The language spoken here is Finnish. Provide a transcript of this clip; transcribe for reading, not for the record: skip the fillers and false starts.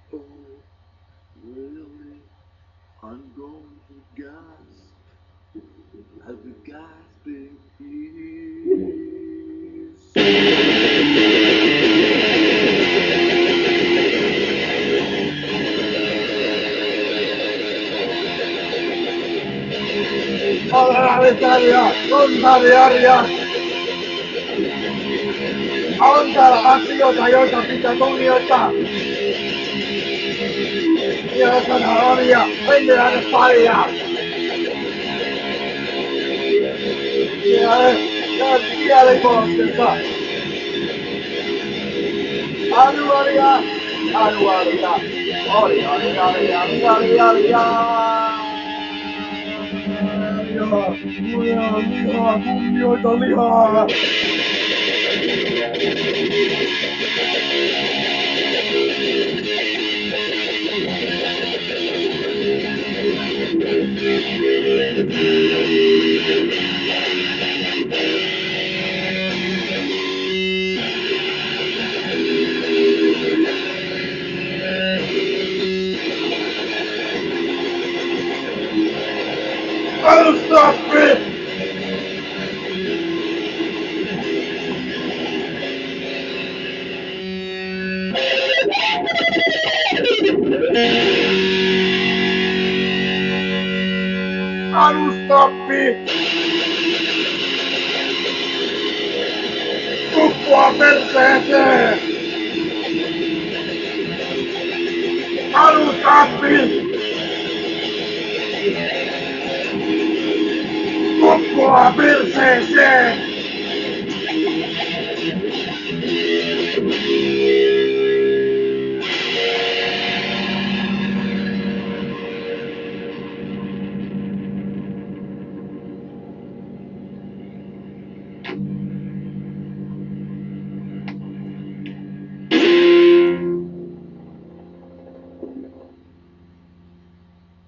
Oh, really? I'm going to gasp at the gasping ease. Parlamentaria, contrariaria, antaa asioita, joita pitää kunnioittaa. Mielestäni on ja mennään paria. Kielikoulutuksessa. Aluaria, aluaria, aluaria. Lihaa, kunnioita lihaa. Stop it! Stoppi! Kuppua perseeseen! Stoppi! Kuppua perseeseen!